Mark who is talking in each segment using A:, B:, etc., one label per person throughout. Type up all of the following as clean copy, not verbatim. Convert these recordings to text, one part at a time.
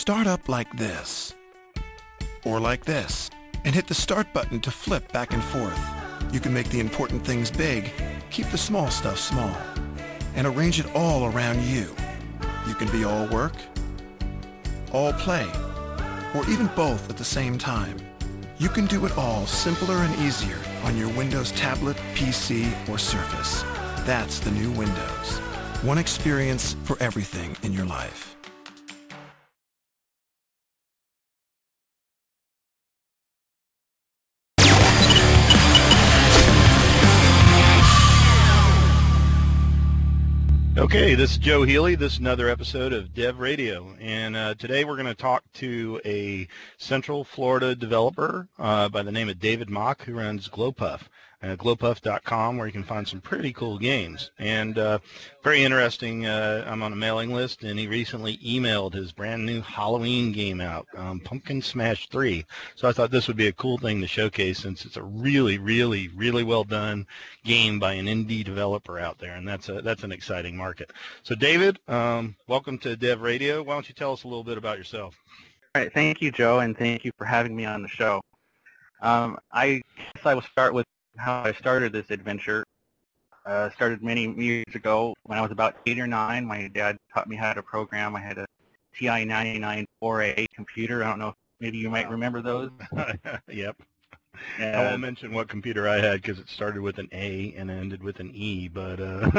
A: Start up like this, or like this, and hit the start button to flip back and forth. You can make the important things big, keep the small stuff small, and arrange it all around you. You can be all work, all play, or even both at the same time. You can do it all simpler and easier on your Windows tablet, PC, or Surface. That's the new Windows. One experience for everything in your life.
B: Okay, this is Joe Healy. This is another episode of Dev Radio, and today we're going to talk to a Central Florida developer by the name of David Mock, who runs GloPuff, glowpuff.com, where you can find some pretty cool games. And very interesting, I'm on a mailing list, and he recently emailed his brand new Halloween game out, Pumpkin Smash 3. So I thought this would be a cool thing to showcase, since it's a really, really, really well done game by an indie developer out there, and that's an exciting market. So David, welcome to Dev Radio. Why don't you tell us a little bit about yourself?
C: All right, thank you, Joe, and thank you for having me on the show. I guess I will start with how I started this adventure. Started many years ago when I was about 8 or 9. My dad taught me how to program. I had a TI-99 4A computer. I don't know if maybe you might remember those.
B: Yep. I won't mention what computer I had because it started with an A and ended with an E, but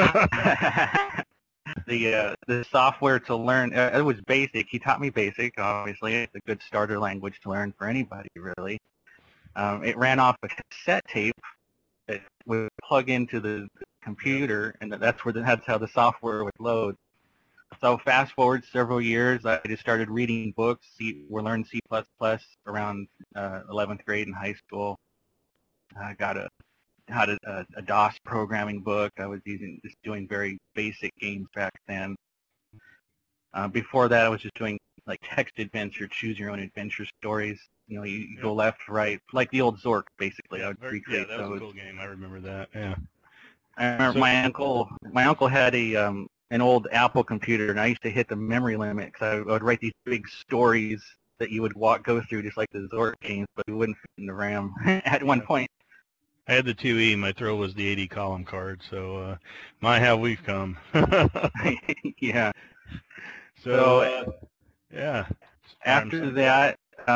C: the software to learn, it was BASIC. He taught me BASIC, obviously. It's a good starter language to learn for anybody, really. It ran off a cassette tape that would plug into the computer, and that's how the software would load. So fast forward several years, I just started reading books. We learned C++ around 11th grade in high school. I got a DOS programming book. I was just doing very basic games back then. Before that, I was just doing like text adventure, choose your own adventure stories. You know, you go left, right, like the old Zork, basically. I would recreate
B: that was
C: those.
B: a cool game. I remember that. Yeah.
C: I remember my uncle had an old Apple computer, and I used to hit the memory limit because I would write these big stories that you would go through just like the Zork games, but it wouldn't fit in the RAM at one point.
B: I had the 2E. My throw was the 80 column card, so my how we've come.
C: Yeah.
B: So yeah.
C: After that,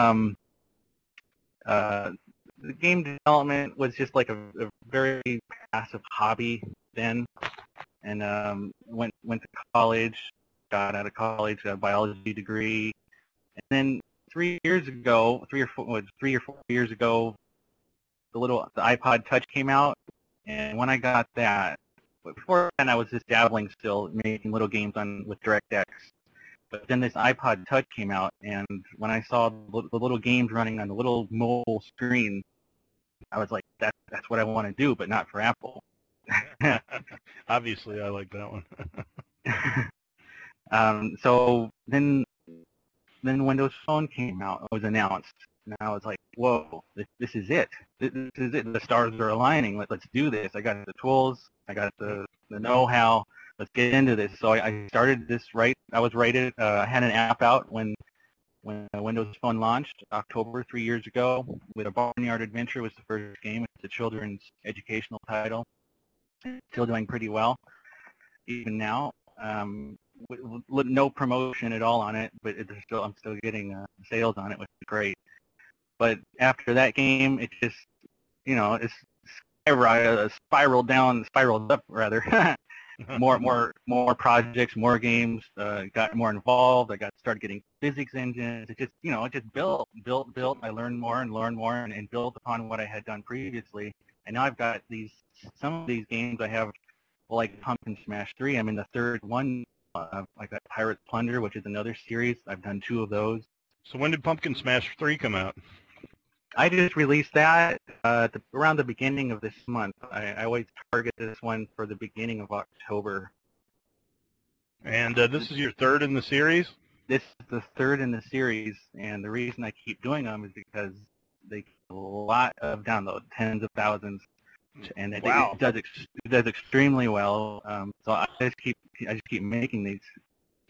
C: the game development was just like a very passive hobby then, and went to college, got out of college, got a biology degree, and then 3 or 4 years ago, the iPod Touch came out, and when I got that, but before then I was just dabbling still, making little games with DirectX. But then this iPod Touch came out, and when I saw the little games running on the little mobile screen, I was like, that's what I want to do, but not for Apple.
B: Obviously, I like that one.
C: So then Windows Phone came out. It was announced, and I was like, whoa, this is it. This is it. The stars are aligning. Let's do this. I got the tools. I got the know-how. Let's get into this. So I started this I had an app out when Windows Phone launched, October 3 years ago, with a Barnyard Adventure was the first game. It's a children's educational title. Still doing pretty well, even now. With no promotion at all on it, but I'm still getting sales on it, which is great. But after that game, it just, it's spiraled up rather. more projects, more games, got more involved. I started getting physics engines. It just built. I learned more and built upon what I had done previously. And now I've got some of these games I have, like Pumpkin Smash 3. I'm in the third one. I got Pirate's Plunder, which is another series. I've done 2 of those.
B: So when did Pumpkin Smash 3 come out?
C: I just released that around the beginning of this month. I always target this one for the beginning of October.
B: And this is your third in the series?
C: This is the third in the series, and the reason I keep doing them is because they get a lot of downloads, tens of thousands, and it does extremely well. So I just keep making these.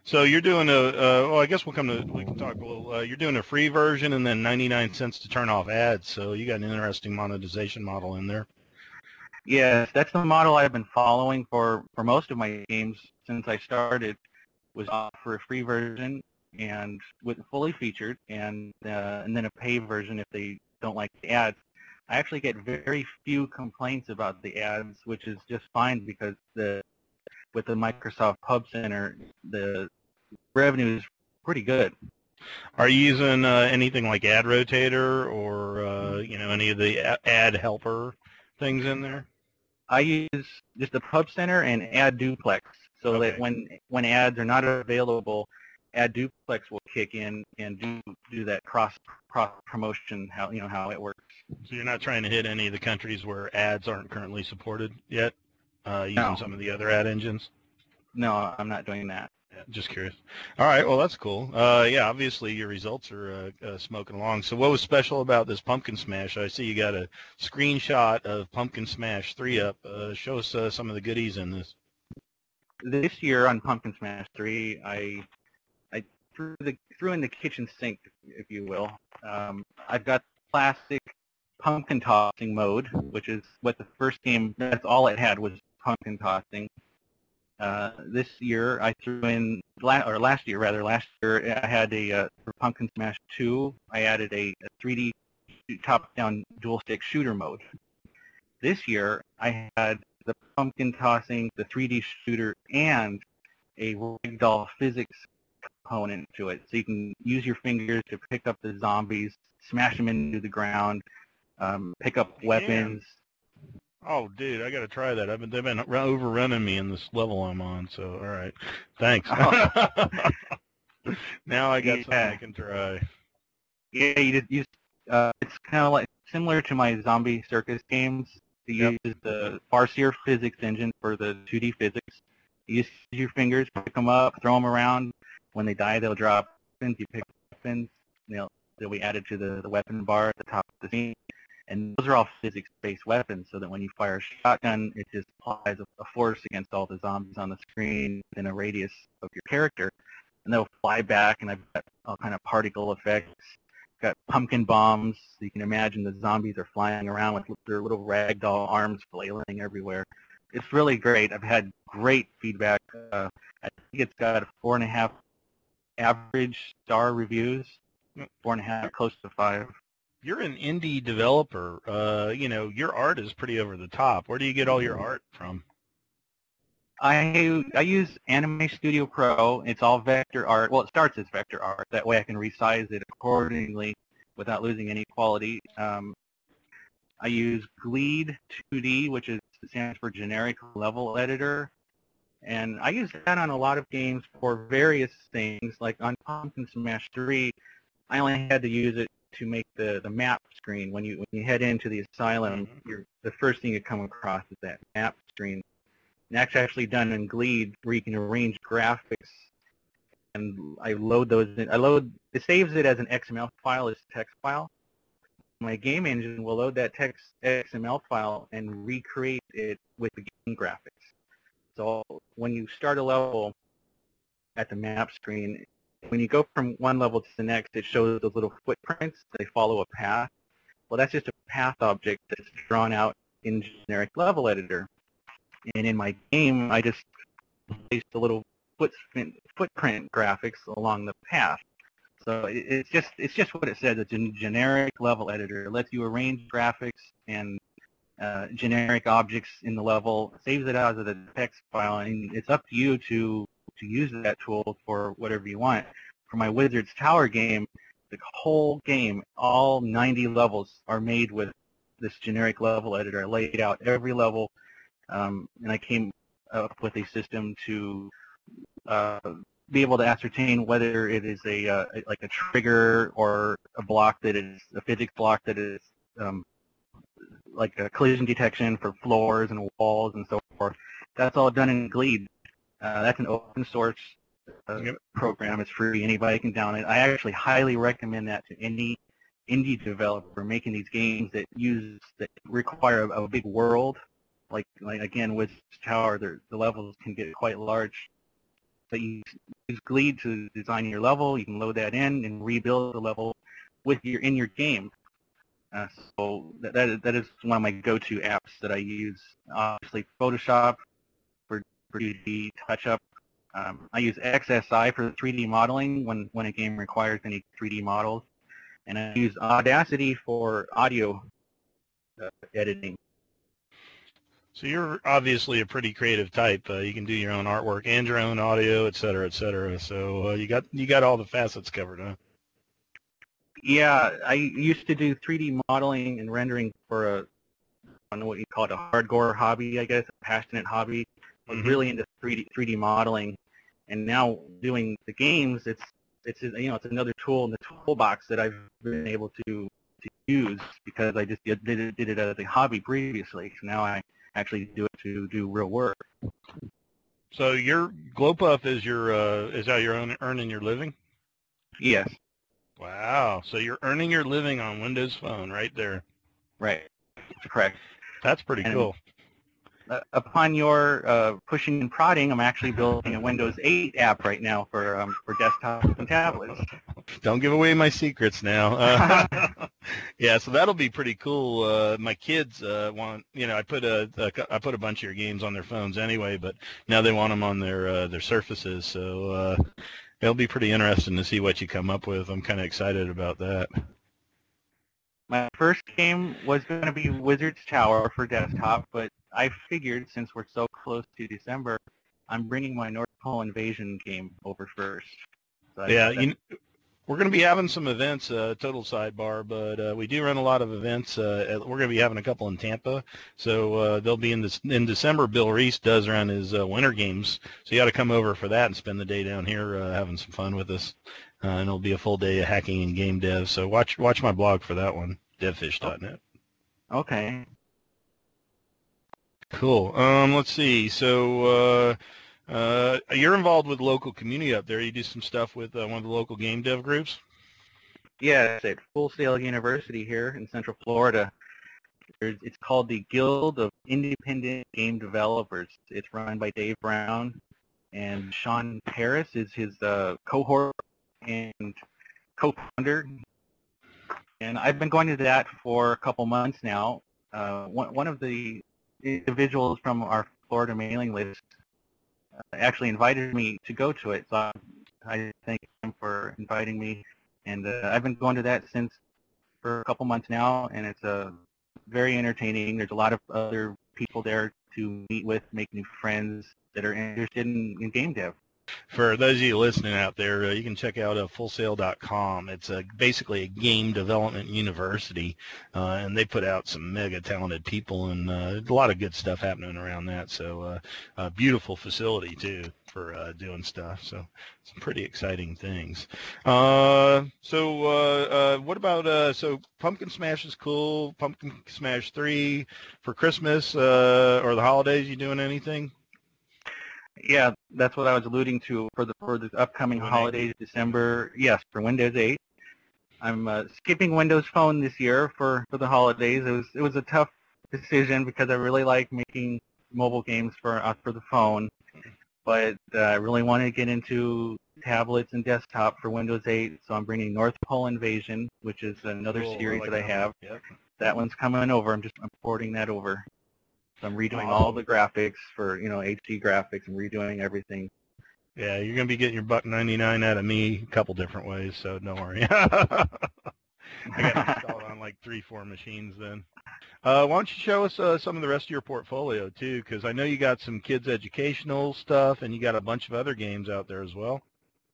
B: So you're doing well, I guess we can talk a little, you're doing a free version and then 99 cents to turn off ads. So you got an interesting monetization model in there.
C: Yes, that's the model I've been following for most of my games since I started. Was offer a free version and with fully featured, and then a pay version if they don't like the ads. I actually get very few complaints about the ads, which is just fine because with the Microsoft Pub Center, the revenue is pretty good.
B: Are you using anything like Ad Rotator or any of the ad helper things in there?
C: I use just the Pub Center and Ad Duplex, so
B: Okay.
C: that when ads are not available, Ad Duplex will kick in and do that cross promotion. How it works.
B: So you're not trying to hit any of the countries where ads aren't currently supported yet, using
C: No.
B: some of the other ad engines?
C: No, I'm not doing that.
B: Yeah, just curious. All right, well, that's cool. Yeah, obviously your results are smoking along. So what was special about this Pumpkin Smash? I see you got a screenshot of Pumpkin Smash 3 up. Show us some of the goodies in this.
C: This year on Pumpkin Smash 3, I threw in the kitchen sink, if you will. I've got classic pumpkin tossing mode, which is what the first game, that's all it had was pumpkin tossing. This year I threw in, last year I had for Pumpkin Smash 2, I added a 3D top-down dual-stick shooter mode. This year I had the pumpkin tossing, the 3D shooter, and a ragdoll physics component to it. So you can use your fingers to pick up the zombies, smash them into the ground, pick up weapons.
B: Oh, dude, I got to try that. They've been overrunning me in this level I'm on. So, all right, thanks. Now I got something I can try.
C: Yeah, it's kind of like similar to my Zombie Circus games. You use the Farseer physics engine for the 2D physics. You use your fingers, pick them up, throw them around. When they die, they'll drop weapons. You pick weapons. They'll be added to the weapon bar at the top of the scene. And those are all physics-based weapons, so that when you fire a shotgun, it just applies a force against all the zombies on the screen in a radius of your character. And they'll fly back, and I've got all kind of particle effects. Got pumpkin bombs, so you can imagine the zombies are flying around with their little ragdoll arms flailing everywhere. It's really great. I've had great feedback. I think it's got a 4.5 average star reviews, 4.5, close to 5.
B: You're an indie developer. Your art is pretty over the top. Where do you get all your art from?
C: I use Anime Studio Pro. It's all vector art. Well, it starts as vector art. That way I can resize it accordingly without losing any quality. I use Gleed 2D, which stands for Generic Level Editor. And I use that on a lot of games for various things. Like on Pumpkin Smash 3, I only had to use it to make the map screen. When you head into the asylum, the first thing you come across is that map screen. And that's actually done in Gleed, where you can arrange graphics, and I load those in. It saves it as an XML file, as a text file. My game engine will load that text XML file and recreate it with the game graphics. So when you start a level at the map screen, when you go from one level to the next, it shows those little footprints. They follow a path. Well, that's just a path object that's drawn out in Generic Level Editor. And in my game, I just placed the little footprint graphics along the path. So it's just what it says. It's a generic level editor. It lets you arrange graphics and generic objects in the level, saves it out as a text file, and it's up to you to use that tool for whatever you want. For my Wizard's Tower game, the whole game, all 90 levels are made with this generic level editor. I laid out every level. And I came up with a system to be able to ascertain whether it is like a trigger or a block that is a physics block that is like a collision detection for floors and walls and so forth. That's all done in Gleed. That's an open source program. It's free. Anybody can download it. I actually highly recommend that to any indie developer making these games that require a big world. Like again, with Tower, the levels can get quite large. But you use Gleed to design your level. You can load that in and rebuild the level in your game. So that is one of my go-to apps that I use. Obviously, Photoshop for 2D touch-up. I use XSI for 3D modeling when a game requires any 3D models. And I use Audacity for audio editing.
B: So you're obviously a pretty creative type. You can do your own artwork and your own audio, et cetera, et cetera. So you got all the facets covered, huh?
C: Yeah, I used to do 3D modeling and rendering for I don't know what you call it, a hardcore hobby, I guess, a passionate hobby. I was really into 3D modeling, and now doing the games, it's another tool in the toolbox that I've been able to use because I just did it as a hobby previously. So now I actually do it to do real work.
B: So your GloPuff is how you're earning your living?
C: Yes.
B: Wow. So you're earning your living on Windows Phone right there.
C: Right. That's correct.
B: That's pretty cool.
C: Upon your pushing and prodding, I'm actually building a Windows 8 app right now for desktops and tablets.
B: Don't give away my secrets now. Yeah, so that'll be pretty cool. My kids want, I put a bunch of your games on their phones anyway, but now they want them on their Surfaces. So it'll be pretty interesting to see what you come up with. I'm kind of excited about that.
C: My first game was going to be Wizard's Tower for desktop, but I figured since we're so close to December, I'm bringing my North Pole Invasion game over first. So
B: we're going to be having some events, total sidebar, but we do run a lot of events. We're going to be having a couple in Tampa, so they'll be in December. Bill Reese does run his winter games, so you got to come over for that and spend the day down here having some fun with us. And it'll be a full day of hacking and game dev. So watch my blog for that one, devfish.net.
C: Okay.
B: Cool. Let's see. So you're involved with local community up there. You do some stuff with one of the local game dev groups?
C: Yeah, it's at Full Sail University here in Central Florida. It's called the Guild of Independent Game Developers. It's run by Dave Brown, and Sean Paris is his cohort and co-founder. And I've been going to that for a couple months now. One of the individuals from our Florida mailing list actually invited me to go to it, so I thank him for inviting me. And I've been going to that for a couple months now, and it's very entertaining. There's a lot of other people there to meet with, make new friends that are interested in game dev.
B: For those of you listening out there, you can check out fullsail.com. It's basically a game development university, and they put out some mega talented people, and a lot of good stuff happening around that. So a beautiful facility, too, for doing stuff. So some pretty exciting things. What about, so Pumpkin Smash is cool, Pumpkin Smash 3 for Christmas or the holidays, you doing anything?
C: Yeah, that's what I was alluding to for the upcoming holidays, December. Yes, for Windows 8. I'm skipping Windows Phone this year for the holidays. It was a tough decision because I really like making mobile games for the phone, but I really wanted to get into tablets and desktop for Windows 8. So I'm bringing North Pole Invasion, which is another series that I have.
B: Yep.
C: That one's coming over. I'm porting that over. So I'm redoing all the graphics for, HD graphics. I'm redoing everything.
B: Yeah, you're going to be getting your $1.99 out of me a couple different ways, so don't worry. I got it installed on like 3-4 machines then. Why don't you show us some of the rest of your portfolio, too, because I know you got some kids' educational stuff, and you got a bunch of other games out there as well.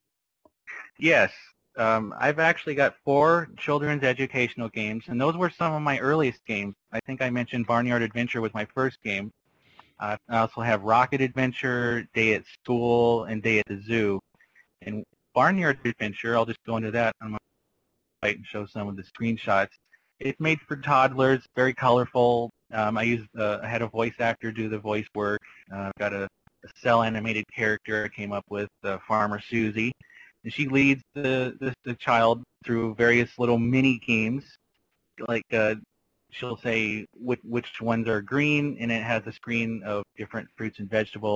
C: Yes. I've actually got 4 children's educational games, and those were some of my earliest games. I think I mentioned Barnyard Adventure was my first game. I also have Rocket Adventure, Day at School, and Day at the Zoo. And Barnyard Adventure, I'll just go into that on my site and show some of the screenshots. It's made for toddlers, very colorful. I had a voice actor do the voice work. I've got a cell animated character I came up with, Farmer Susie. And she leads the child through various little mini games, like she'll say which ones are green, and it has a screen of different fruits and vegetables, and they have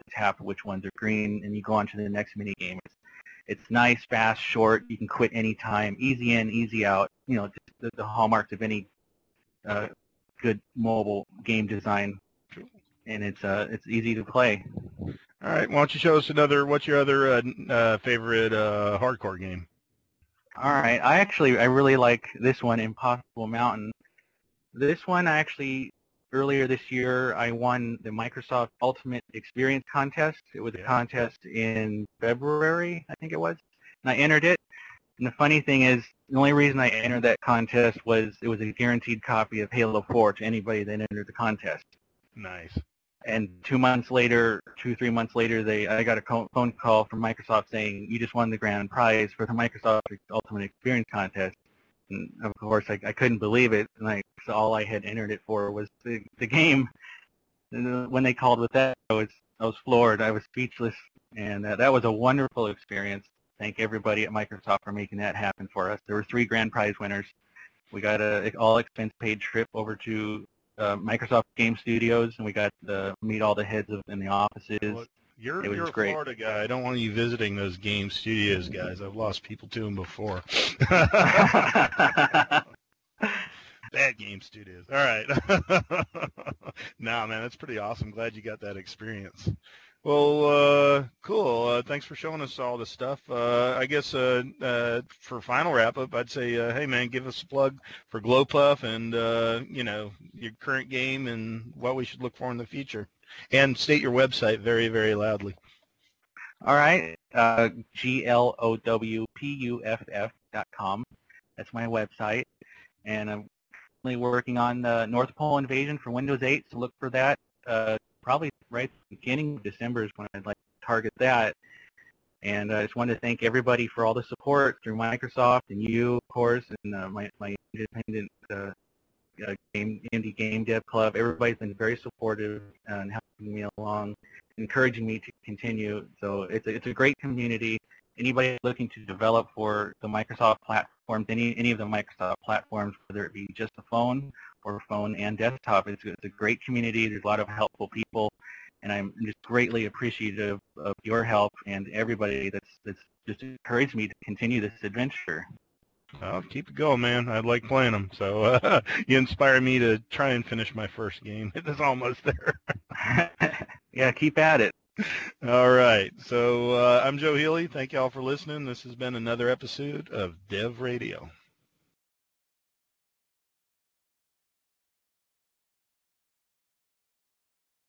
C: tap which ones are green, and you go on to the next mini game. It's nice, fast, short. You can quit anytime, easy in, easy out. Just the hallmarks of any good mobile game design, and it's easy to play.
B: All right, why don't you show us what's your other favorite hardcore game?
C: All right, I really like this one, Impossible Mountain. This one, earlier this year, I won the Microsoft Ultimate Experience Contest. It was a contest in February, I think it was, and I entered it. And the funny thing is, the only reason I entered that contest was it was a guaranteed copy of Halo 4 to anybody that entered the contest.
B: Nice.
C: And 3 months later, I got a phone call from Microsoft saying, you just won the grand prize for the Microsoft Ultimate Experience Contest. And of course, I couldn't believe it. And so all I had entered it for was the game. And when they called with that, I was floored. I was speechless. And that was a wonderful experience. Thank everybody at Microsoft for making that happen for us. There were 3 grand prize winners. We got an all-expense-paid trip over to Microsoft Game Studios, and we got to meet all the heads in the offices.
B: Well, you're a
C: great.
B: Florida guy. I don't want you visiting those Game Studios guys. I've lost people to them before. Bad Game Studios. All right. Nah, man, that's pretty awesome. Glad you got that experience. Well, cool. Thanks for showing us all this stuff. I guess for final wrap-up, I'd say, hey, man, give us a plug for GloPuff and, your current game and what we should look for in the future. And state your website very, very loudly.
C: All right. GLOWPUFF.com. That's my website. And I'm currently working on the North Pole Invasion for Windows 8, so look for that. Probably right at the beginning of December is when I'd like to target that. And I just wanted to thank everybody for all the support through Microsoft and you, of course, and my independent indie game dev club. Everybody's been very supportive and helping me along, encouraging me to continue. So it's a great community. Anybody looking to develop for the Microsoft platforms, any of the Microsoft platforms, whether it be just a phone or phone and desktop, it's a great community. There's a lot of helpful people, and I'm just greatly appreciative of your help and everybody that's just encouraged me to continue this adventure.
B: Well, keep it going, man. I like playing them. So you inspire me to try and finish my first game. It is almost there.
C: Yeah, keep at it.
B: All right. So I'm Joe Healy. Thank you all for listening. This has been another episode of Dev Radio.